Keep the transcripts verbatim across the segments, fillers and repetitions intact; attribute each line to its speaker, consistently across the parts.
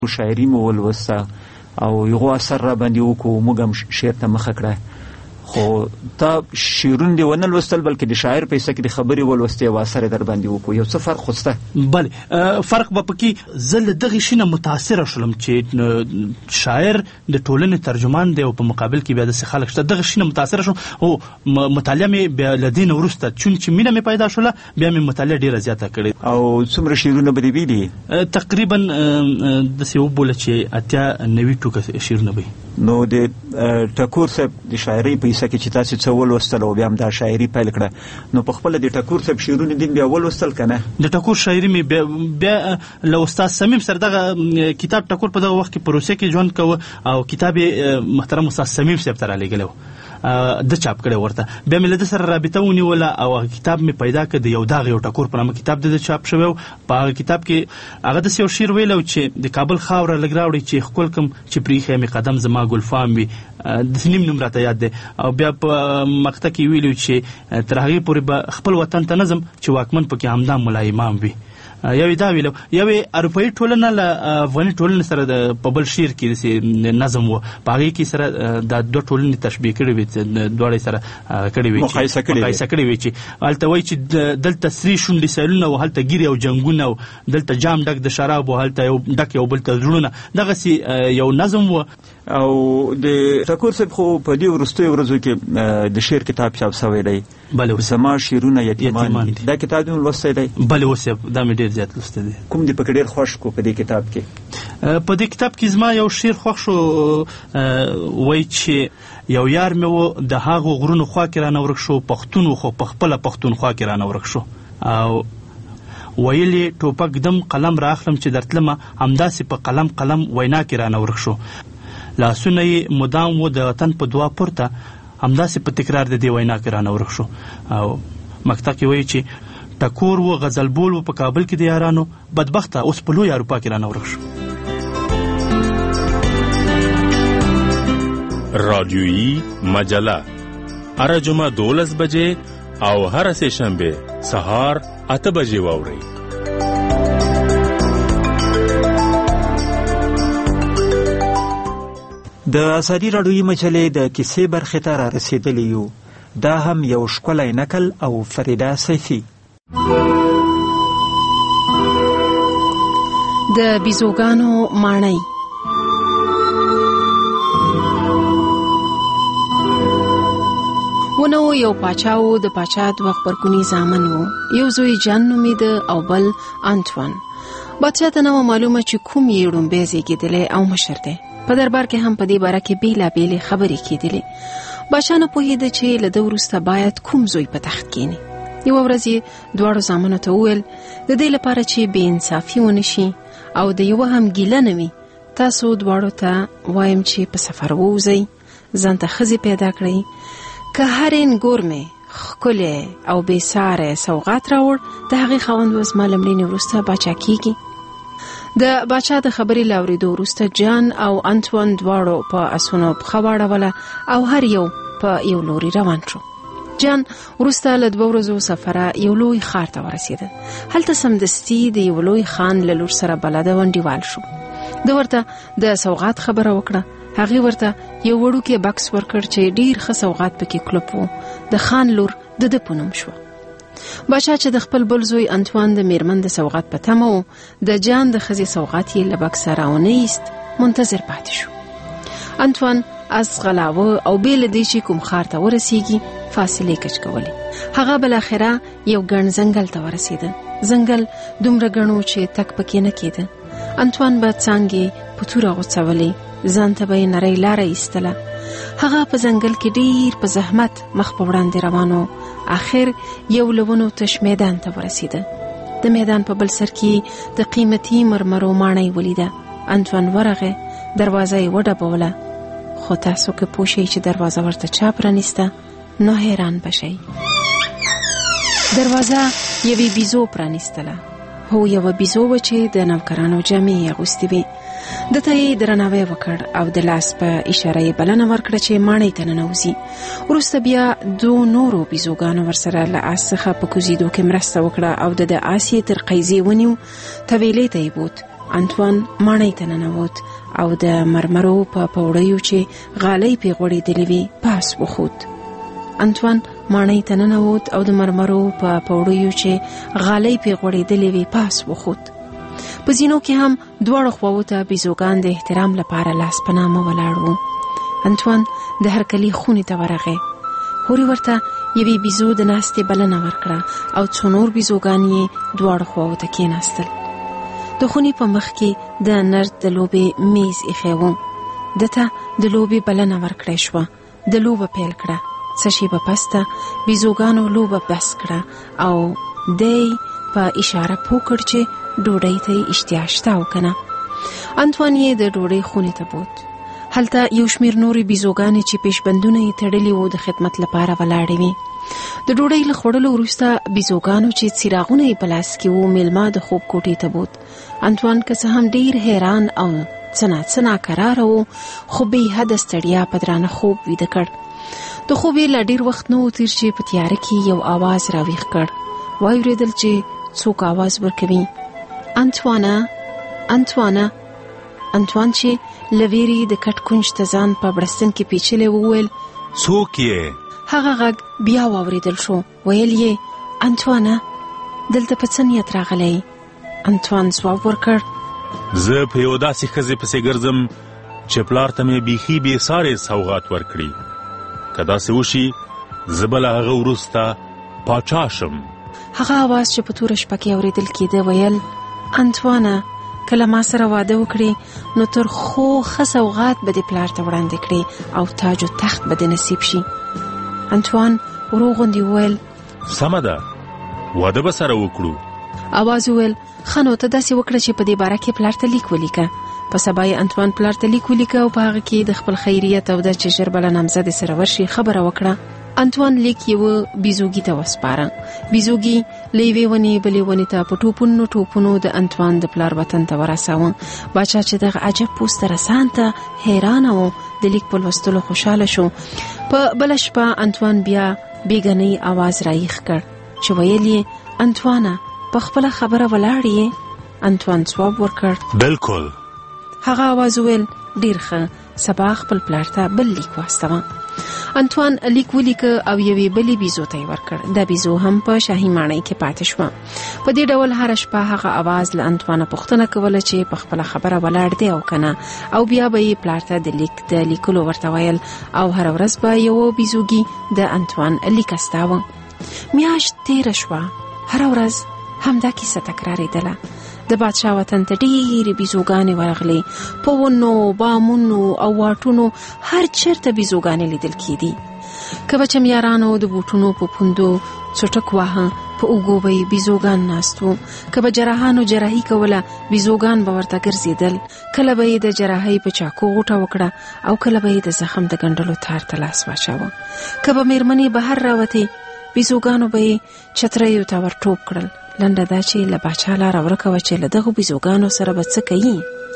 Speaker 1: شاعري مو ولوسته او یو اثر را باندې وکړو، موږ هم شعر ته مخه کړه. خو تا شعرونه دې ونه لوستل بلکې د شاعر په حیث کې د خبرې ولوستې او اثر در باندې وکړو، یو څه فرق خو شته؟
Speaker 2: بله، فرق به پکې زه له دغې شي نه متاثره شولم چې شاعر د ټولنې ترجمان دی او په مقابل کې بیا داسې خلک شته. دغه شي نه متاثره شوم او مطالعه مې بیا له دې نه وروسته چون چې مینه مې پیدا شوله بیا مې مطالعه ډېره زیاته کړې.
Speaker 1: او څومره شعرونه به دې ویلي؟
Speaker 2: تقریبا داسې وبوله چې اتیا نوي ټوکه شعرونه به.
Speaker 1: نو د ټکور صاحب د شاعرۍ په حصه کې چې تاسو څه ولوستل او بیا هم دا شاعري پیل کړه، نو په خپله د ټکور صاحب شعرونه دې بیا ولوستل که نه؟ د
Speaker 2: ټکور شاعري مې بیا له استاد صمیم سره دغه کتاب ټکور په دغه وخت کې په روسیه کې ژوند کوه او کتاب یې محترم استاد صمیم صاحب ته رالیږلی و، د چاپ کړی ورته. بیا مې له ده سره رابطه ونیوله او هغه کتاب مې پیدا کړ، د یو داغ یو ټکور په نامه کتاب د چاپ شوی و. په هغه کتاب کې هغه داسې یو شعر ویلی و چې د کابل خاوره لږ راوړي چې ښکل کړم چې پرېښی مې قدم زما ګلفام وي، داسې نیم نوم راته یاد دی. او بیا په مقطع کې ویلي و چې تر هغې پورې به خپل وطن ته نه ځم چې واکمن پکې همدا ملا امام وي. یوې دا ویلو، یوې اروپایي ټولنه له افغاني ټولنې سره د په بل شعر کې داسې نظم و، په هغې کې سره دا دوه ټولنې تشبیه کړې وې، دواړه یې سره کړې وې،
Speaker 1: مقایسه
Speaker 2: کړې وې چې هلته وایي چې دلته سرې شونډې سیلونه و، هلته ګیرې او جنګونه و، دلته جام ډک د شراب و، هلته یو ډک یو بل ته زړونه. دغسې یو نظم و.
Speaker 1: او د ټکور صاحب خو په دې وروستیو ورځو کې د شعر کتاب چاپ شوی دی، زما شعرونه یتیمان دي. دا کتاب دې لوستی دی؟
Speaker 2: بلې، اوس دا مې ډېر زیات لوستی دی.
Speaker 1: کوم دې پکې ډېر خوښ کو په دې کتاب کې؟
Speaker 2: په دې کتاب کې زما یو شعر خوښ شو، وایي چې یو یار مې و د هغو غرونو خوا کې رانه ورک شو، پښتون و خو په خپله پښتونخوا کې رانه ورک شو. او ویلې ټوپک دم قلم را اخلم چې درتلمه، همداسې په قلم قلم وینا کې رانه ورک شو. لاسونه یې مدام و د وطن په دعا پورته، همداسې په تکرار د دې وینا کې رانه ورک شو. او مقطع کې وایي چې ټکور و غزل بول و په کابل کې د یارانو، بدبخته اوس په لوی اروپا کې رانه ورک شو.
Speaker 3: رادیویی مجله هر جمعه دولس بجې او هر سه شنبه سهار اته بجې واورئ.
Speaker 1: د ازادي راډیویي مجلې د کیسې برخې ته را رسېدلی یو. دا هم یو ښکلی نکل او فریده سیفي.
Speaker 4: د بیزوګانو ماڼۍ. ونو یو پاچا و، د پاچا دوه غبرګوني زامن و، یو زوی جان نومیده او بل انتوان. بادشاه ته نه وه معلومه چې کوم یې ړومبی زیږېدلی او مشر دی. په دربار کې هم په دې باره کې بېلابېلې خبرې کېدلې. بادشاه نه پوهېده چې له ده وروسته باید کوم زوی په تخت کښېني. یوه ورځ یې دواړو زامنو ته وویل د دې لپاره چې بې انصافي ونه شي او د یوه هم ګیله نه وي، تاسو دواړو ته وایم چې په سفر ووځئ، ځان ته ښځې پیدا کړئ، که هر انګور مې ښکلی او بې ساری سوغات راوړ، د هغې خاوند به زما له مړینې وروسته باچا کېږي. د باچا د خبرې له اورېدو وروسته جان او انتوان دواړو په اسونو پښه واړوله او هر یو په یو لوري روان شو. جان وروسته له دوه ورځو سفره یو لوی ښار ته ورسېده. هلته سمدستي د یو لوی خان له لور سره بلده ونډیوال شو. ده ورته د سوغات خبره وکړه. هغې ورته یو وړوکی بکس ورکړ چې ډېر ښه سوغات پکې کلوپ و. د خان لور د ده په نوم شوه. باچا چې د خپل بل زوی انتوان د میرمن د سوغات په تمه و، د جان د ښځې سوغات یې له بکسه راونه ایست، منتظر پاتې شو. انتوان اس غلاوه او بې له دې چې کوم ښار ته ورسیږي فاصلې کچ کولې. هغه بالاخره یو ګڼ ځنګل ته ورسېده. ځنګل دومره ګڼ و چې تک پکې نه کېده. انتوان به څانګې په توره غوڅولې، ځان ته به یې نرۍ لاره ایستله. هغه په ځنګل کې ډېر په زحمت مخ په وړاندې روان و. آخر یو لونو تش میدان ته ورسېده. د میدان په بل سر کې د قیمتي مرمرو ماڼۍ ولیده. انتوان ورغی، دروازه یې وډبوله، خو تاسو که پوه شئ چې دروازه ورته چا پرانیسته نو حیران بشئ. دروازه یوې بیزو پرانیستله. هو، یوه بیزو و چې د نوکرانو جامې یې اغوستې وې. ده ته یې درناوی وکړ او د لاس په اشاره یې بلنه ورکړه چې ماڼۍ ته ننوځي. وروسته بیا دو نورو بیزوګانو ورسره له آس څخه په کوزیدو کې مرسته وکړه او د د آس یې تر قیزې ونیو، طویلې ته یې بوت انټوان ماڼۍ ته ننوت او د مرمرو په پوړیو چې غالۍ پې غوړېدلې وې پاس وخوت. انټوان ماڼۍ ته ننوت او د مرمرو په پوړیو چې غالۍ پې غوړېدلې وې پاس وخوت. په زینو کې هم دواړو خواوو ته بیزوګان د احترام لپاره لاس په نامه ولاړ وو. انټوان د هرکلي خونې ته ورغی. هورې ورته یوې بیزو د ناستې بلنه ورکړه او څو نور بیزوګان یې دواړو خواوو ته کېناستل. د خونې په مخ کې د نرد د لوبې میز ایښی و. ده ته د لوبې بلنه ورکړی شوه. د لوبه پیل کړه. څه شیبه پس ته بیزوګانو لوبه بس کړه او دی په اشاره پوه کړ چې ډوډۍ ته یې اشتها شته او که نه. انټوان یې د ډوډۍ خونې ته بوت. هلته یو شمېر نورې بیزوګانې چې پیشبندونه یې تړلي وو د خدمت لپاره ولاړې وې. د ډوډۍ له خوړلو وروسته بیزوګانو چې څراغونه یې په لاس کې وو میلمه د خوب کوټې ته بوت. انټوان که څه هم ډېر حیران او څه ناڅه ناکراره و خو بې حده ستړیا په درانه خوب ویده کړ. د خوب یې لا ډېر وخت نه و تېر چې په تیاره کې یو آواز راویښ کړ. وایي اورېدل چې څوک آواز ورکوي. انټوانه انټوانه. انټوان چې له ویرې د کټ کونج ته ځان په بړستن کې پیچلی وویل
Speaker 3: څوک یې؟
Speaker 4: هغه غږ بیا واورېدل شو. ویل یې انټوانه دلته په څه نیت راغلی؟ انټوان ځواب ورکړ
Speaker 3: زه په یو داسې ښځې پسې ګرځم چې پلار ته مې بیخي بې سارې سوغات ورکړي. که داسې وشي زه به له هغه وروسته پاچا شم.
Speaker 4: هغه آواز چې په توره شپه کې اورېدل کېده ویل انټوانه کله ما سره واده وکړي نو تر خو ښه سوغات به دې پلار ته وړاندې کړي او تاج و تخت به دې نصیب شي. انټوان ورو غوندې وویل
Speaker 3: سمه ده واده به سره وکړو.
Speaker 4: آواز وویل ښه نو ته داسې وکړه چې په دې باره کې پلار ته لیک ولیکه. په سبا یې انټوان پلار ته لیک ولیکه او په هغه کې د خپل خیریت او د چې ژر به له نامزدې سره ورشي خبره وکړه. انټوان لیک یوه بیزوګي ته وسپاره. بیزوګي له یوې ونې بلې ونې ته په ټوپونو ټوپونو د انټوان د پلار وطن ته ورساوه. باچا چې دغه عجب پوسته رسان ته حیرانه و د لیک په لوستلو خوشحاله شو. په بله شپه انټوان بیا بیګنۍ آواز رایښ کړ چې ویل یې انټوانه په خپله خبره ولاړ یې؟ انټوان ځواب ورکړ
Speaker 3: بالکل.
Speaker 4: هغه آواز ویل ډېر ښه سبا خپل پلار ته بل لیک واستوه. انټوان لیک ولیکه او یوې بلې بیزو ته یې ورکړ. دا بیزو هم په شاهي ماڼۍ کې پاتې شوه. په دې ډول هره شپه هغه آواز له انټوانه پوښتنه کوله چې په خپله خبره ولاړ دی او که نه، او بیا به یې پلار ته د لیک د لیکلو ورته ویل او هره ورځ به یوه بیزوګي د انټوان لیک استاوه. میاشت تېره شوه. هره ورځ همدا کیسه تکرارېدله. د بادشاه وطن ته ډېرې بیزوګانې ورغلې. په ونو، بامونو او واټونو هر چېرته بیزوګانې لیدل کېدې. که به چمیارانو د بوټونو په پوندو څټک واهه، په اوږو به یې بیزوګان ناست وو. که به جراحانو جراحي کوله، بیزوګان به ورته ګرځېدل. کله به یې د جراحۍ په چاقو غوټه وکړه او کله به یې د زخم د ګنډلو تار ته لاس واچاوه. که به مېرمنې بهر راوتې، بیزوګانو به یې چتریو ته ور ټوپ کړل. لنډه دا چې له باچا لاره ورکه وه چې له دغو بیزوګانو سره به څه کوي.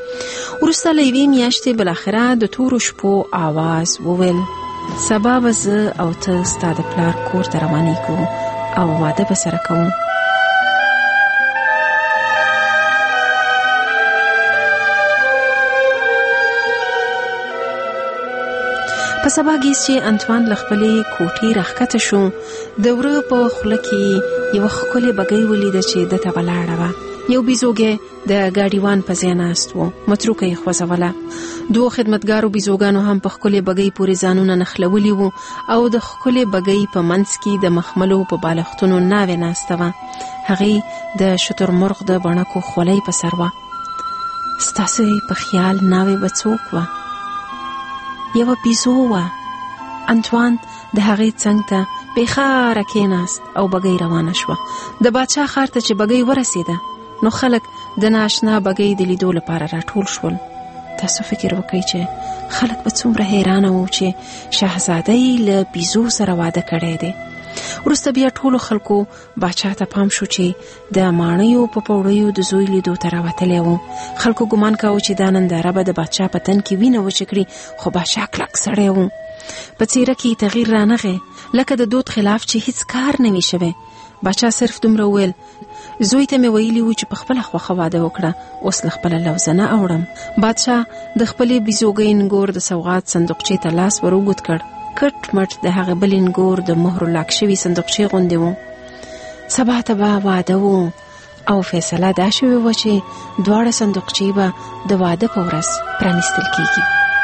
Speaker 4: وروسته له یوې میاشتې بالاخره د تورو شپو آواز وویل سبا به زه او ته ستا د پلار کور ته روانېږو او واده به سره کوو. په سبا ګیس چې انټوان له خپلې کوټې راښکته شو، د وره په خوله کې یوه ښکلې بګۍ ولیده چې ده ته ولاړه وه. یو بیزوګی د ګاډیوان په ځای ناست و. متروکه یې خوځوله. دوو خدمتګارو بیزوګانو هم په ښکلې بګۍ پورې ځانونه نښلولي وو او د ښکلې بګۍ په منځ کې د مخملو په بالښتونو ناوې ناسته وه. هغې د شترمرغ د بڼکو خولۍ په سر وه. ستاسې په خیال ناوې به څوک وه؟ یوه بیزو وه. انټوان د هغې څنګ ته بېخاره کېناست او بګۍ روانه شوه. د باچا ښار ته چې بګۍ ورسېده نو خلک د ناشنا بګۍ د لیدو لپاره راټول شول. تاسو فکر وکړئ چې خلک به څومره حیرانه وو چې شهزاده یې له بیزو سره واده کړی دی. وروسته بیا ټولو خلکو باچا ته پام شو چې د ماڼیو په پوړیو د زوی لیدو ته راوتلی و. خلکو ګمان کاوه چې دا ننداره به د باچا په تن کې وینه وچه کړي، خو باچا کلک سړی و. په څېره کې تغییر رانغی، لکه د دود خلاف چې هیڅ کار نه وي شوی. باچا صرف دومره وویل زوی ته مې ویلي و چې په خپله خوښه واده وکړه، اوس له خپله لوزه نه اوړم. بادشاه د خپلې بیزوګۍ نګور د سوغات صندوقچې ته لاس ور اوږد کړ. کټ مټ د هغه بلې نګور د مهرو لاک شوي صندوقچې غوندې و. سبا ته به واده و او فیصله دا شوې وه چې دواړه صندوقچې به د واده په ورځ پرانیستل کیږي.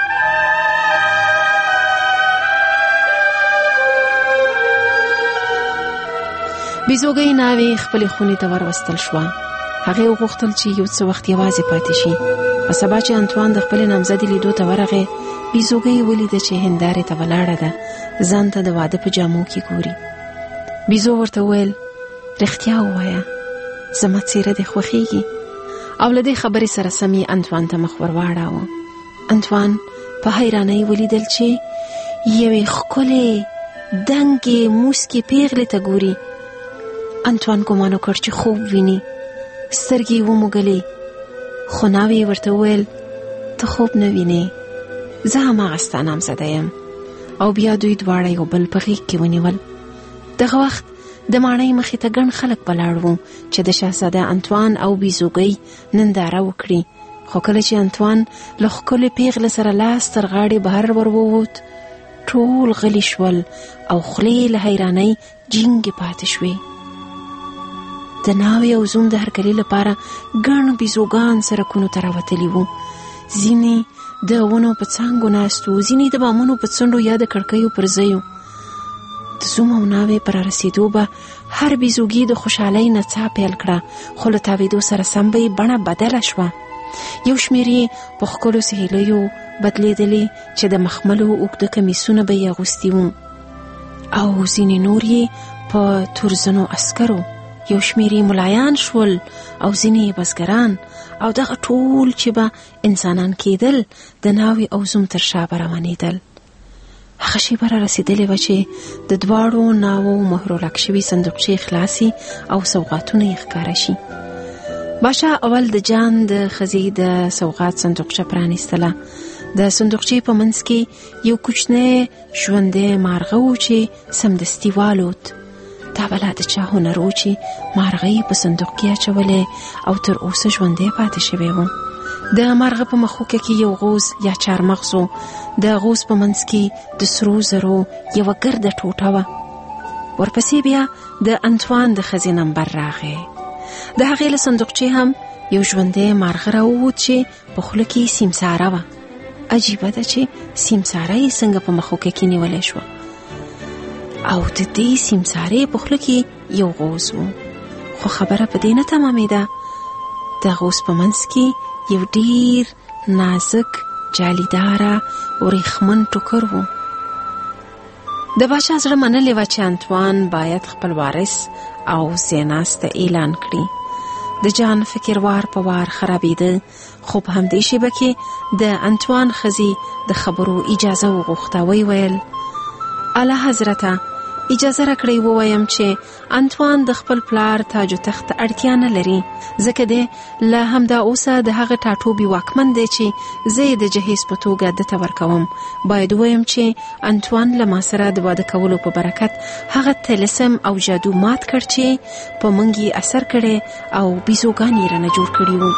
Speaker 4: بیزوګۍ ناوې خپلې خونې ته وروستل شوه. هغې وغوښتل چې یو څه وخت یوازې پاتې شي. په سبا چې انتوان د خپلې نامزدې لیدو ته ورغی، بیزوګۍ ولیده چې هندارې ته ولاړه ده، ځان ته د واده په جامو کې ګوري. بیزو ورته وویل رښتیا ووایه، زما څېره دې خوښیږي؟ او له دې خبرې سره سمې انتوان ته مخ ور واړاوه. انتوان په حیرانۍ ولیدل چې یوې ښکلې دنګې موسکې پیغلې ته ګوري. انتوان ګمان وکړ چې خوب ویني. سترګې یې وموږلې، خو ناوې ورته وویل ته خوب نه وینې، زه هماغه ستا نامزده یم. او بیا دوی دواړه یو بل په غېږ کې ونیول. دغه وخت د ماڼۍ مخې ته ګڼ خلک ولاړ وو چې د شهزاده انتوان او بیزوګۍ ننداره وکړي. خو کله چې انتوان له ښکلې پیغلې سره لاس تر غاړې بهر ور ووت، ټول غلي شول او خولې له حیرانۍ جینګې پاتې شوې. د ناوې او زوم د هرکلي لپاره ګڼ بیزوګان سرکونو ته راوتلي وو. ځینې د ونو په څانګو ناست وو، ځینې د بامونو په څنډو یا د کړکیو پر ځایو. د زوم او ناوې پر رسېدو به هر بیزوګي د خوشحالۍ نڅا پیل کړه، خو له تاوېدو سره سم به یې بڼه بدله شوه. یو شمېر یې په ښکلو سهیلیو بدلېدلې چې د مخملو اوږده کمیسونه به یې اغوستي وو، او ځینې نور یې په تورزنو عسکرو، یو شمېر یې ملایان شول او ځینې یې بزګران، او دغه ټول چې به انسانان کېدل د ناوې او زوم تر شا به روانېدل. هغه شیبه را رسېدلې وه چې د دواړو ناوو مهرو لاک شوي صندوقچې خلاصي او سوغاتونه یې ښکاره شي. بادشاه اول د جان د ښځې د سوغات صندوقچه پرانیستله. د صندوقچې په منځ کې یو کوچنی ژوندی مارغه و چې سمدستي والوت. دا بلا د چا هنر و چې مارغه یې په صندوق کې اچولی او تر اوسه ژوندی پاتې شوی و. د مارغه په مخوکه کې یو غوز یا چارمغز و. د غوز په منځ کې د سرو زرو یوه ګرده ټوټه وه. ورپسې بیا د انتوان د ښځې نمبر راغی. د هغې له صندوقچې هم یو ژوندی مارغه راووت چې په خوله کې سیمساره وه. عجیبه ده چې سیمساره یې څنګه په مخوکه کې نیولی شوه، او د دې سیمسارې په خوله کې یو غوز و. خو خبره په دې نه تمامېده. د غوز په منځ کې یو ډیر نازک جالیداره ورېښمن ټوکر و. د باچا زړه منلې وه چې انتوان باید خپل وارث او ځایناسته اعلان کړي. د جان فکر وار په وار خرابېده، خو په همدې شیبه کې د انتوان ښځې د خبرو اجازه وغوښته. ویې ویل اعلی حضرته، اجازه راکړئ ووایم چې انتوان د خپل پلار تاج و تخت ته اړتیا نه لري، ځکه دی له همدا اوسه د هغه ټاټوبي واکمن دی چې زه یې د جهیز په توګه ده ته ورکوم. باید ووایم چې انتوان له ما سره د واده کولو په برکت هغه طلسم او جادو مات کړ چې په موږ یې اثر کړی او بیزوګان یې رانه جوړ کړي وو.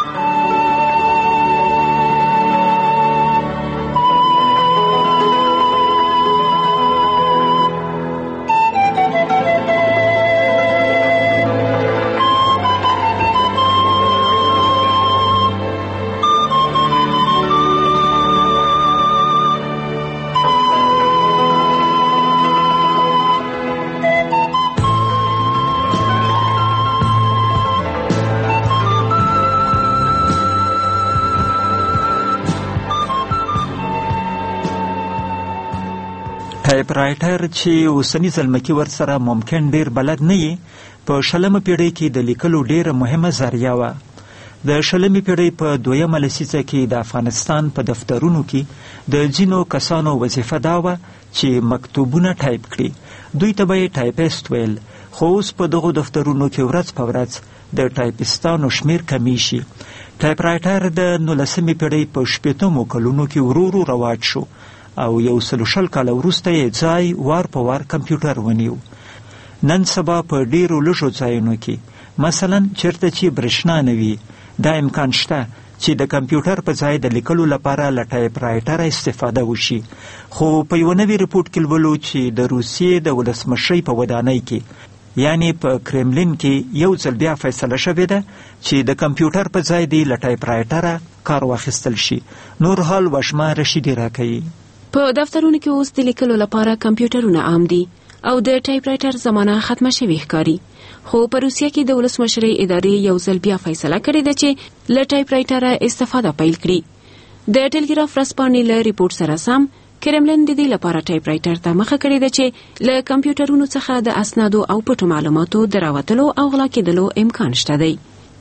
Speaker 1: ټایپ رایټر چې اوسني زلمکي ورسره ممکن ډیر بلد نه وي، په شلمه پیړۍ کې د لیکلو ډیره مهمه ذریعه وه. د شلمې پیړۍ په دویمه لسیزه کې د افغانستان په دفترونو کې د ځینو کسانو وظیفه دا وه چې مکتوبونه ټایپ کړي. دوی ته به یې ټایپیسټ ویل، خو اوس په دغو دفترونو کې ورځ په ورځ د ټایپیستانو شمیر کمی شي. ټایپ رایټر د نولسمې پیړۍ په شپېتمو کلونو کې ورو ورو رواج شو او یو سلو شل کاله وروسته یې ځای وار په وار کمپیوټر ونیو. نن سبا په ډیرو لږو ځایونو کې مثلا چیرته چې برېښنا نه وي دا امکان شته چې د کمپیوټر په ځای د لیکلو لپاره له ټایپ رایټره استفاده وشي. خو په یو نوي رپورټ کې لولو چې د روسیې د ولسمشرۍ په ودانۍ کې یعنی په کرملین کې یو ځل بیا فیصله شوې ده چې د کمپیوټر په ځای دی له ټایپ رایټره کار واخیستل شي. نور حال وشمه رشیدي راکوي.
Speaker 4: په دفترونو کې اوس د لیکلو لپاره کمپیوټرونه عام دي او د ټایپ رایټر زمانه ختمه شوې ښکاري. خو په روسیه کې د ولسمشرۍ ادارې یو ځل بیا فیصله کړې ده چې له ټایپ رایټره استفاده پیل کړي. د ټلګراف ورځپاڼې له ریپورټ سره سم کرملین د دې لپاره ټایپ رایټر ته مخه کړې ده چې له کمپیوټرونو څخه د اسنادو او پټو معلوماتو د راوتلو او غلا کېدلو امکان شته دی.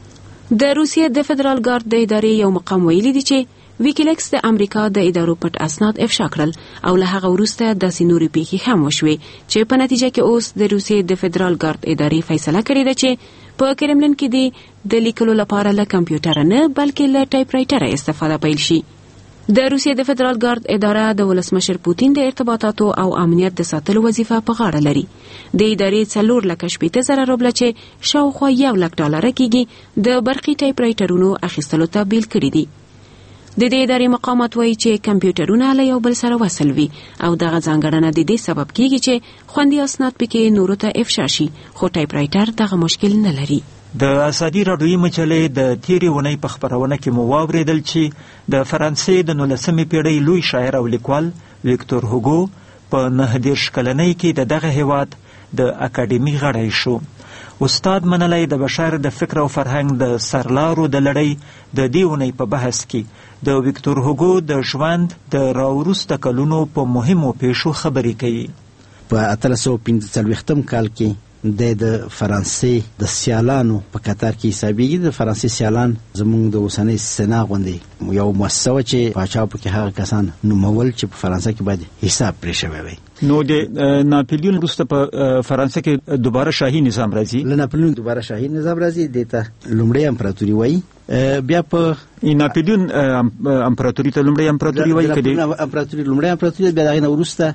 Speaker 4: د روسیې د فدرال ګارد د ادارې یو مقام ویلي دی چې ویکیلیکس د امریکا د ادارو پټ اسناد افشا کړل او له هغه وروسته داسې نورې پیښې هم وشوې چې په نتیجه کې اوس د روسیې د فدرال ګارد ادارې فیصله کړې ده چې په کرملین کې د لیکلو لپاره له کمپیوټر نه بلکې له ټایپ رایټر استفاده پیل شي. د روسیې د فدرال ګارد اداره د ولسمشر پوتین د ارتباطاتو او امنیت د ساتلو وظیفه په غاړه لري. د ادارې څلور لک شپېته زره روبله چې شاوخوا یو لک ډالره کېږي د برقي ټایپ رایټرونو اخیستلو ته بیل کړي دي. د دې ادارې مقامات وایي چې کمپیوټرونه له یو بل سره وصل وي او دغه ځانګړنه د دې سبب کېږي چې خوندي اسناد پکې نورو ته افشا شي، خو ټایپ رایټر دغه مشکل نه لري.
Speaker 1: د ازادي راډیویي مجلې د تیرې اونۍ په خپرونه کې مو واورېدل چې د فرانسې د نولسمې پیړۍ لوی شاعر او لیکوال ویکتور هوګو په نهه دېرش کلنۍ کې د دغه هیواد د اکاډمي غړی شو. استاد منلی د بشر د فکر او فرهنګ د سرلارو د لړۍ د دې اونۍ په بحث کې د ویکتور هوګو د ژوند د راوروسته کلونو په مهمو پیښو خبرې کوي.
Speaker 5: په اتلس سوه پنځه څلوېښتم کال کې د د فرانسې د سیالانو په قطار کې حسابېږي. د فرانسې سیالان زموږ د اوسنۍ سنا غوندې یو مؤسسه وه چې پاچا پکې هغه کسان نومول چې په فرانسه کې باید حساب پرې شوی وی.
Speaker 1: نو د ناپلیون وروسته په فرانسه کې دوباره شاهي نظام راځي.
Speaker 5: له ناپلیون دوباره شاهي نظام راځي، دې ته لومړی امپراتوري وایي. بیا په
Speaker 1: ناپلیون امپراتوري ته لومړی امپراتوري وایي کړي
Speaker 5: امپراتوري لومړی امپراتوري بیا دغه وروسته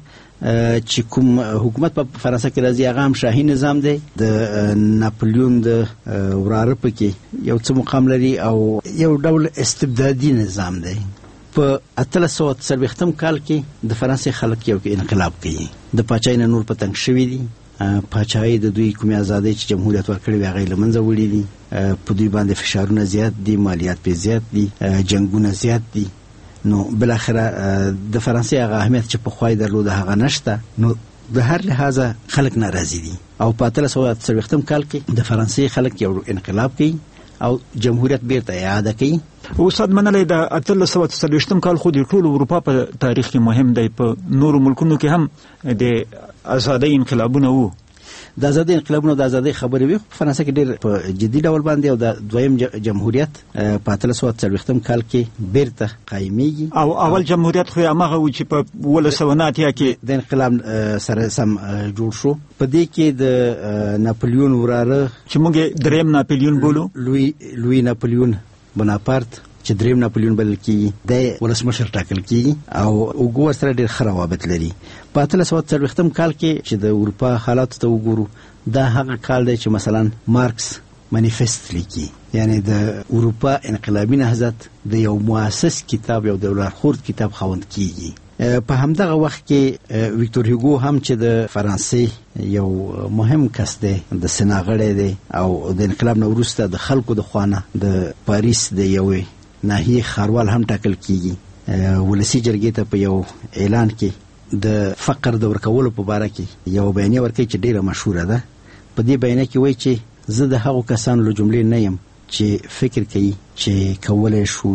Speaker 5: چې کوم حکومت په فرانسه کې راځي هغه هم شاهي نظام دی. د ناپلیون د وراره پکې یو څه مقام لري او یو ډول استبدادي نظام دی. په اتلس سوه څلوېښتم کال کې د فرانسې خلک یو انقلاب کوي. د پاچاهۍ نه نور په تنګ شوي دي. پاچاهۍ د دوی کومې ازادۍ چې جمهوریت ورکړی وي هغه یې له منځه وړي دي. په دوی باندې فشارونه زیات دي، مالیات پې زیات دي، جنګونه زیات دي. نو بالاخره د فرانسې هغه اهمیت چې پخوا یې درلوده هغه نشته. نو د هر لحاظه خلک ناراضي دي او په اتلس سوه څلوېښتم کال کې د فرانسې خلک یو انقلاب کوي او جمهوریت بیرته اعاده کوي.
Speaker 1: استاد منلی د اتلس سوه څلوېښتم کال خو د ټول اروپا په تاریخ کې مهم دی. په نورو ملکونو کې هم د ازادۍ انقلابونه وو.
Speaker 5: د ازادۍ انقلابونه د ازادۍ خبرې وي، په فرانسه کې ډېر په جدي ډول باندې او د دویم جمهوریت په اتلس سوه څلوېښتم کال کې بیرته قایمیږي.
Speaker 1: او اول جمهوریت خو هماغه و چې په اوولس سوه نه اتیا کې
Speaker 5: د انقلاب سره سم جوړ شو. په دې کې د ناپلیون وراره
Speaker 1: چې موږ دریم ناپلیون بولو،
Speaker 5: لوی لوی ناپلیون بناپارت چې دریم ناپلیون بلل کېږي، د ولسمشر ټاکل کېږي او هوګو ورسره ډېر ښه روابط لري. په اتلس سوه څلوېښتم کال کې چې د اروپا حالاتو ته وګورو، دا هغه کال دی چې مثلا مارکس منیفست لیکي، یعنی د اروپا انقلابي نهضت د یو مؤسس کتاب، یو د لارښود کتاب خاوند کېږي. په همدغه وخت کې ویکتور هوګو هم چې د فرانسې یو مهم کس دی، د سنا غړی دی او د انقلاب نه وروسته د خلکو د خوا نه د پاریس د یوې ناحیې ښاروال هم ټاکل کېږي. ولسي جرګې ته په یو اعلان کې د فقر د ورکولو په باره کې یو بیانیه ورکوي چې ډېره مشهوره ده. په دې بیانیه کې وایي چې زه د هغو کسانو له جملې نه یم چې فکر کوي چې کولی شو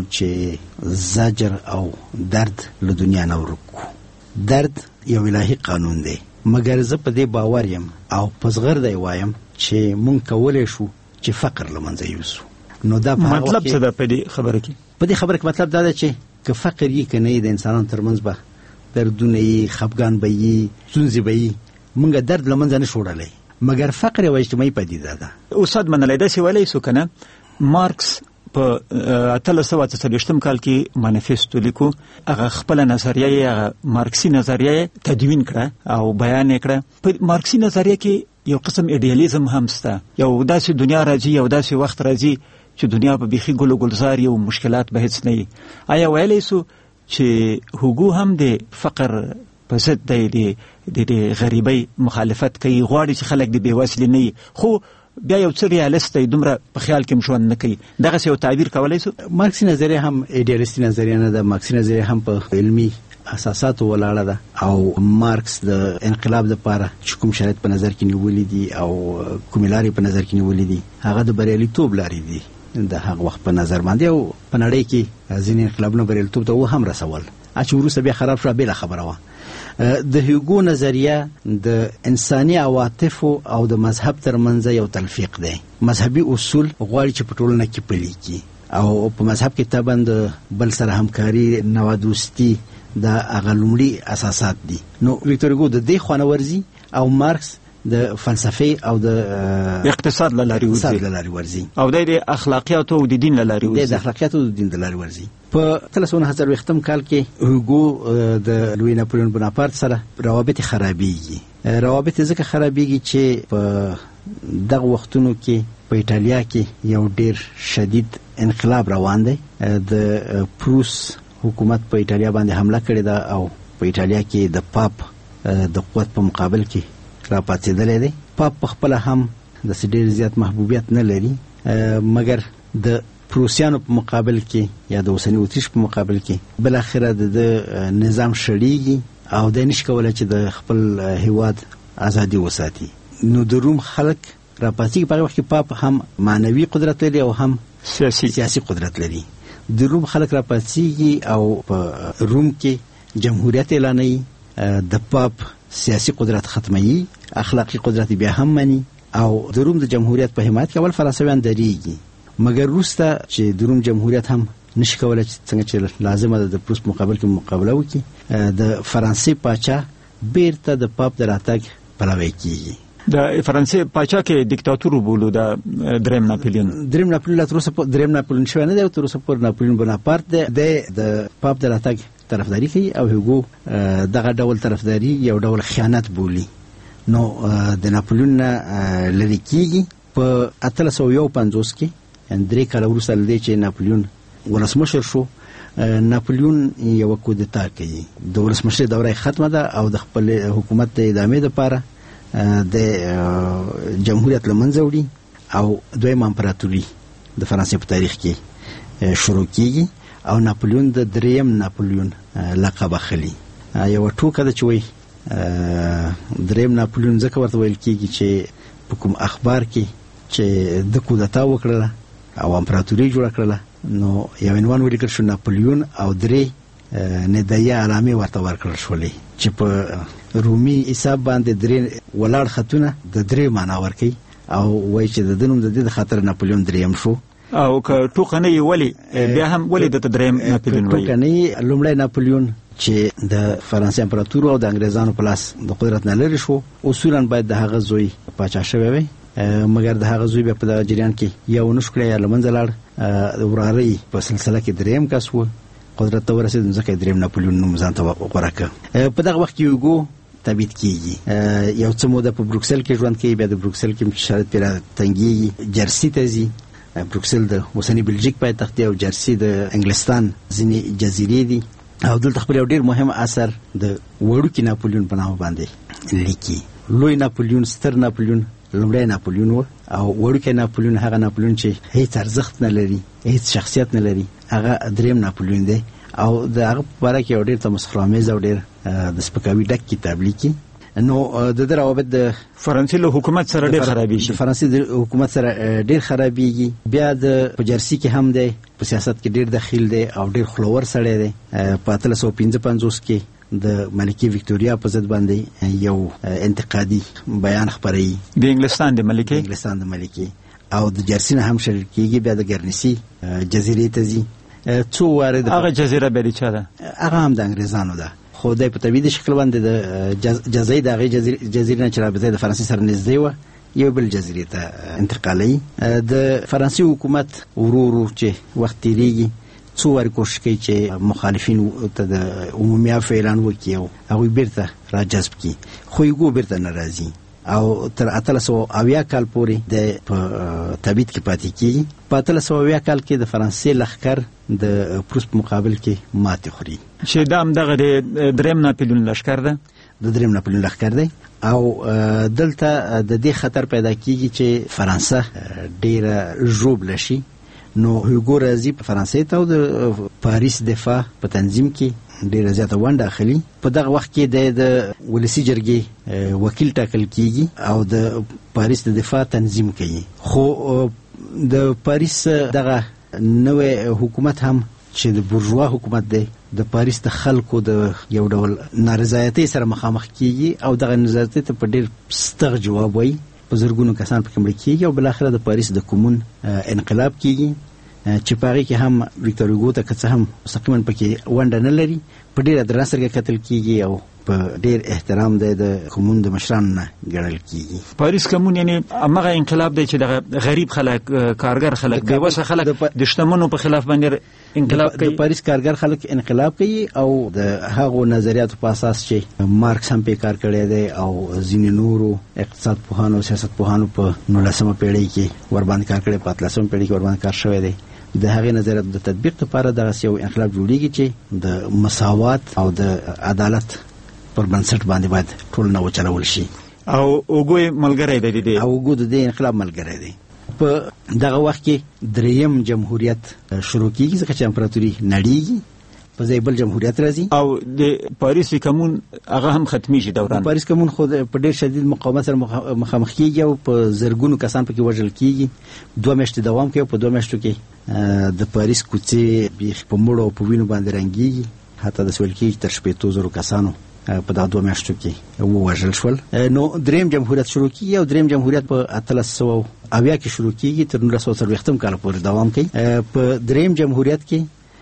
Speaker 5: چې زجر او درد له دنیا نه ورک کړو. درد یو الهي قانون دی، مګر زه په دې باور یم او په زغرده یې وایم چې مونږ کولی شو چې فقر له منځه یوسو. نو دا
Speaker 1: مطلب څه ده په دې خبره کې؟
Speaker 5: په دې خبره کې مطلب دا ده چې که فقر یې که نه یې، د انسانانو ترمنځ به دردونه یې، خفګان به یې، ستونزې به یې، مونږ درد له منځه نه شو وړلی، مګر فقر یوه اجتماعي پدیده ده.
Speaker 1: استاد منلی داسې ویلی سو که نه، مارکس په اتلس سوه څلوېښتم کال کې مانیفست ولیکو، هغه خپله نظریه یې، هغه مارکسي نظریه یې تدوین کړه او بیان یې کړه. په مارکسي نظریه کې یو قسم ایډیالیزم هم سته. یو داسې دنیا راځي، یو داسې وخت راځي چې دنیا به بیخي ګل و ګلزار یو مشکلات به هیڅ نه وي. آیا ویلی سو چې هوګو هم د فقر په ضد دی، د غریبۍ مخالفت کوي، غواړي چې خلک د بېوسلې نه وي، خو بیا یو څه ریالست دی، دومره په خیال کې ژوند نه کوي. دغسې یو تعبیر کولی سو؟
Speaker 5: مارکسي نظریه هم ایډیالیستي نظریه نه ده. مارکسي نظریه هم په علمي اساساتو ولاړه ده او مارکس د انقلاب لپاره چې کوم شرایط په نظر کې نیولې دي او کومې لارې په نظر کې نیولې دي هغه د بریالیتوب لارې دي د هغه وخت په نظر باندې، او په نړۍ کې ځینې انقلابونه بریالیتوب ته و هم رسول، چې وروسته بیا خراب شوه بېله خبره وه. د هیوګو نظریه د انساني عواطفو او د مذهب ترمنځ یو تلفیق دی. مذهبي اصول غواړي چې په ټولنه کې پلي کړي، او په مذهب کې طبعا د بل سره همکاري، نوادوستي دا هغه لومړي اساسات دي. نو ویکتور هیوګو د دې خوا نه ورځي او مارکس د فلسفې او د
Speaker 1: اقتصاد له لارې
Speaker 5: ورځي
Speaker 1: او د اخلاقیاتو او د دین له لارې ورځي.
Speaker 5: د اخلاقیاتو او د دین له لارې ورځي. په اتلس سوه نهه څلوېښتم کال کې هوګو د لوی ناپلیون بوناپارت سره روابط خرابېږي. روابط ځکه خرابېږي چې په دغه وختونو کې په ایټالیا کې یو ډېر شدید انقلاب روان دی. د پروس حکومت په ایټالیا باندې حمله کړې ده او په ایټالیا کې د پاپ د قوت په مقابل کې را پاتېدلی دی. پاپ په خپله هم داسې ډېر زیات محبوبیت نه لري، مګر د پروسیانو په مقابل کې یا د اوسني اتریش په مقابل کې بالاخره د نظام شړیږي او دی نشي کولی چې د خپل هیواد ازادي وساتي. نو د روم خلک را پاتېږي. په هغه وخت کې پاپ هم معنوي قدرت لري او هم سیاسي سیاسي قدرت لري. د روم خلک را پاتېږي او په روم کې جمهوریت اعلانوي، د پاپ سیاسي قدرت ختموي، اخلاقي قدرت بیا هم مني، او د روم د جمهوریت په حمایت کې اول فرانسویان درېږي. مګر وروسته چې د روم جمهوریت هم نشي کولی چې څنګه چې لازمه ده د پروس مقابل کې مقابله وکړي، د فرانسې پاچا بیرته د پاپ د راتګ پلوی کېږي.
Speaker 1: د فرانسې پاچا کې دیکتاتور وبولو د دریم ناپلیون. دریم
Speaker 5: ناپلیون تر اوسه دریم ناپلیون شوی نه دی، تر اوسه پورې ناپلیون بوناپارت دی د پاپ د راتګ طرفداري کوي او هوګو دغه ډول طرفداري یو ډول خیانت بولي. نو د ناپلیون نه لرې کېږي. په اتلس سوه یو پنځوس کې درې کاله وروسته له دې چې ناپلیون ولسمشر شو، ناپلیون یوه کودتا کوي. د ولسمشرۍ دوره ختمه ده او د خپل حکومت د ادامې لپاره د جمهوریت له منځه وړي او دویمه امپراتوري د فرانسې په تاریخ کې شروع کېږي او ناپلیون د دریم ناپلیون لقب اخلي. یوه ټوکه ده چې وایي دریم ناپلیون ځکه ورته ویل کېږي چې په کوم اخبار کې چې د کودتا وکړله او امپراتوري جوړه کړله نو یو عنوان ولیکل شو ناپلیون او درې ندایه علامې ورته ورکړل شولې چې په رومي حساب باندې درې ولاړ خطونه د درې معنا ورکوي او وایي چې د ده نوم د دې د خاطر ناپلیون دریم شو.
Speaker 1: او که ټوکه نه یې ولې بیا هم ولې درته دریم ناپلیون وایي؟
Speaker 5: ټوکه نه یې لومړی ناپلیون چې د فرانسې امپراتور او د انګریزانو په لاس د قدرت نه لرې شو، اصولا باید د هغه زوی پاچا شوی وی، مګر د هغه زوی بیا په دغه جریان کې یا ونه شو کړی یا له منځه لاړ. د ورارۍ په سلسله کې دریم کس و قدرت ته ورسېد، نو ځکه یې دریم ناپلیون نوم ځان ته غوره کړ. په دغه وخت کې هوګو تبعید کېږي، یو څه موده په بروکسل کې ژوند کوي، بیا د بروکسل کې شرایط پرې راتنګېږي، جرسي ته ځي. بروکسل د اوسني بلژیک پایتخت دی او جرسي د انګلستان ځینې جزیرې دي او دلته خپل یو ډېر مهم اثر د وړوکي ناپلیون په نامه باندې لیکي. لوی ناپلیون، ستر ناپلیون لومړی ناپلیون و او وړوکی ناپلیون هغه ناپلیون چې هیڅ ارزښت نه لري، هیڅ شخصیت نه لري، هغه دریم ناپلیون دی او د هغه په باره کې یو ډېر تمسخرآمیز او ډېر د سپکاوي ډک کتاب لیکي. نو د ده روابط د
Speaker 1: فرانسې له حکومت سره ډېر خرابېږي.
Speaker 5: د فرانسې د حکومت سره ډېر خرابېږي. بیا د په جرسي کې هم دی، په سیاست کې ډېر دخیل دی او ډېر خلور سړی دی. په اتلس سوه پنځه پنځوس کې د ملکې وکټوریا په ضد باندې یو انتقادي بیان خپروي
Speaker 1: د انګلستان د ملکې
Speaker 5: د انګلستان د ملکې او د جرسي نه هم شریک کېږي. بیا د ګرنسي جزیرې ته ځي. څو وارې
Speaker 1: هغه جزیره بیا د چا ده؟
Speaker 5: هغه هم د انګریزانو ده، خو دی په طبیعي شکل باندې د جزایي د هغې جزیرې نه چې رابطه د فرانسې سره نږدې وه یو بل جزیرې ته انتقالوي. د فرانسې حکومت ورو ورو چې وخت تېرېږي څو وارې کوشش کوي چې مخالفین ته د عمومي عفو اعلان وکړي او هغوی بیرته را جذب کړي، خو هوګو بیرته نه راځي. او تر اتلس سوه اویا کال پورې د په تبعید کې پاتې کیږي. په اتلس سوه اویا کال کې د فرانسې لښکر د پروس په مقابل کې ماتې خوري
Speaker 1: چې دا همدغه د دریم ناپلیون لښکر ده
Speaker 5: د دریم ناپلیون لښکر دی. او دلته د دې خطر پیدا کیږي چې فرانسه ډیره ژوبله شي. نو هوګو راځي په فرانسې ته او د پاریس دفاع په تنظیم کې ډیره زیاته ونډه اخلي. په دغه وخت کې د ولسی جرګې وکیل ټاکل کیږي او د پاریس د دفاع تنظیم کوي. خو د پاریس دغه نوې حکومت هم چې د بورژوا حکومت دی د پاریس د خلکو د یو ډول نارضایتۍ سره مخامخ کیږي او دغه نارضایتۍ ته په ډیر ستغ جواب وایي. په زرګونو کسان پکې مړه کیږي او بل اخره د پاریس د کومون انقلاب کیږي چې په هغې کې هم ویکتور هوګو ته که څه هم مستقیما پکې ونډه نه لري په ډېره درنه سترګه کتل کیږي او په ډېر احترام دی د کومون د مشرانو نه ګڼل کیږي.
Speaker 1: پاریس کومون یعنی همغه انقلاب دی چې دغه غریب خلک کارګر خلک بېوسه خلک د شتمنو په خلاف باندې انقلاب کوي.
Speaker 5: د پاریس کارګر خلک انقلاب کوي او د هغو نظریاتو په اساس چې مارکس هم پې کار کړی دی او ځینې نورو اقتصاد پوهانو او سیاست پوهانو په نولسمه پیړۍ کې ورباندې کار کړی، په اتلسمه پیړۍ کې ورباندې کار شوی دی. د هغې نظریاتو د تطبیق لپاره دغسې یو انقلاب جوړیږي چې د مساوات او د عدالت پر بنسټ باندې باید ټولنه وچلول شي.
Speaker 1: او هوګو یې ملګری دی د دې
Speaker 5: او هوګو د دې انقلاب ملګری دی. په دغه وخت کې دریم جمهوریت شروع کیږي ځکه چې امپراتوري نړیږي، په ځای بل جمهوریت راځي او
Speaker 1: د پاریس کومون هغه هم ختمیږي دوران.
Speaker 5: پاریس کومون خو په ډېر شدید مقاومت سره مخامخ کیږي او په زرګونو کسان پکې وژل کیږي. دوه میاشتې دوام کوي او په دوه میاشتو کې د پاریس کوڅې بیخي په مړو او په وینو باندې رنګیږي. حتی داسې ویل کیږي تر شپېتو زرو کسانو په دغه دوه میاشتو کې ووژل شول. نو دریم جمهوریت شروع کیږي او دریم جمهوریت په اتلس سوه اویا کې شروع کیږي تر نولس سوه څلوېښتم کال پورې دوام کوي. په دریم جمهوریت کې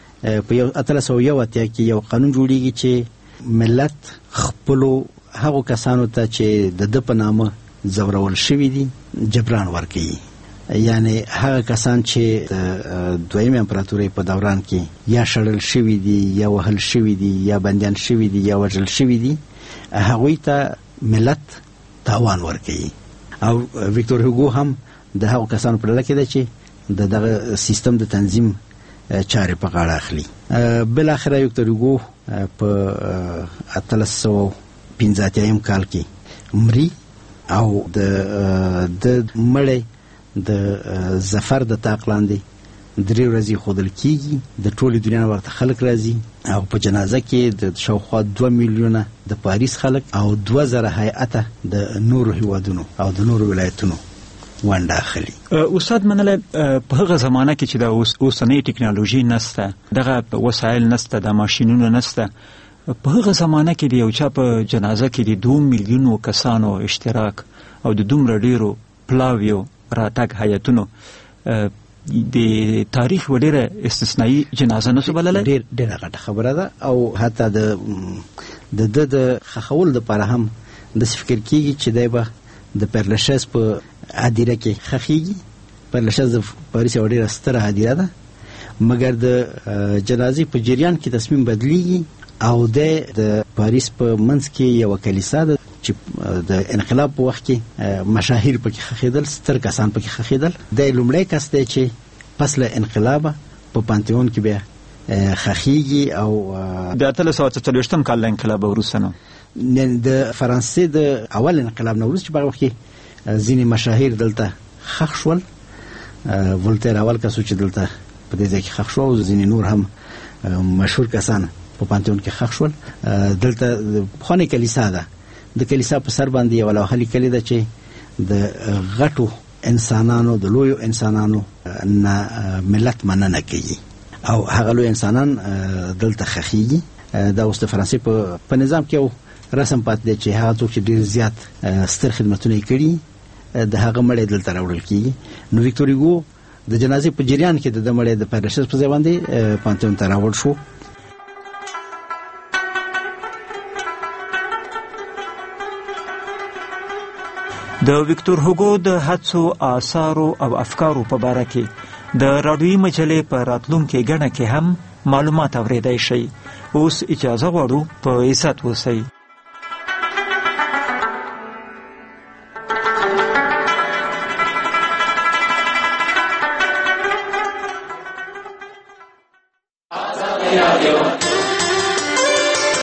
Speaker 5: په یو اتلس سوه یو اتیا کې یو قانون جوړیږي چې ملت خپلو هغو کسانو ته چې د ده په نامه ځورول شوي دي جبران ورکوي. یعنی هغه کسان چې د دویمې امپراتورۍ په دوران کې یا شړل شوي دي یا وهل شوي دي یا بندیان شوي دي یا وژل شوي دي هغوی ته ملت تاوان ورکوي. او ویکتور هوګو هم د هغو کسانو په ډله کې ده چې د دغه سیستم د تنظیم چارې په غاړه اخلي. بالاخره ویکتور هوګو په اتلس سوه پنځه اتیایم کال کې مري او د مړی د ظفر د طاق لاندې درې ورځې ښودل کیږي. د ټولې دنیا نه ورته خلک راځي او په جنازه کې د شاوخوا دوه میلیونه د پاریس خلک او دوه زره هیئته د نورو هیوادونو او د نورو ولایتونو ونډه اخلي.
Speaker 1: استاد منله په هغه زمانه کې چې د اوسنۍ ټکنالوژي نسته، دغه وسایل نسته، د ماشینونو نسته، په هغه زمانه کې د یو چا په جنازه کې د دوه میلیونو کسانو اشتراک او د دومره ډیرو پلاویو راتګ هیئتونو د تاریخ وړه استثنایی جنازه نسو بلله.
Speaker 5: ډیر ډیره غټه خبره ده او حتی د د د خخول لپاره هم د فکر کیږي چې دی به د پرلشز په هدیره کې خخیږي. پرلشز د پاریس یو ډیره ستره هدیره ده، مګر د جنازې په جریان کې تصمیم بدلیږي او د پاریس په منځ کې یو کلیسا ده چې د انقلاب په وخت کې مشاهیر پکې خخیدل، ستر کسان پکې خخیدل. د لومړی کس دی چې پس له انقلابه په پانتیون کې بیا خخیږي او
Speaker 1: د اتلس سوه څلوېښتم کال له انقلابه وروسته نو
Speaker 5: د فرانسې د اول انقلاب نه وروسته چې په هغه وخت کې ځینې مشاهیر دلته خخ شول. ولتیر اول کس و چې دلته په دې ځای کې خخ شو او ځینې نور هم مشهور کسان په پانتیون کې خخ شول. دلته پخوانۍ کلیسا ده، د کلیسا په سر باندې یوه لوحه لیکلې ده چې د غټو انسانانو د لویو انسانانو نه ملت مننه کوي او هغه لوی انسانان دلته خخیږي. دا اوس د فرانسې په نظام کې یو رسم پاتې دی چې هغه څوک چې ډېر زیات ستر خدمتونه یې کړي د هغه مړی دلته راوړل کیږي. نو ویکتور هوګو د جنازې په جریان کې د ده مړی د پرلشز په ځای باندې پانتیون ته راوړل شو.
Speaker 1: د ویکتور هوګو د هڅو، آثارو او افکارو په باره کې د راډیویي مجلې په راتلونکې ګڼه کې هم معلومات اورېدای شئ. اوس اجازه غواړو، په عزت اوسئ.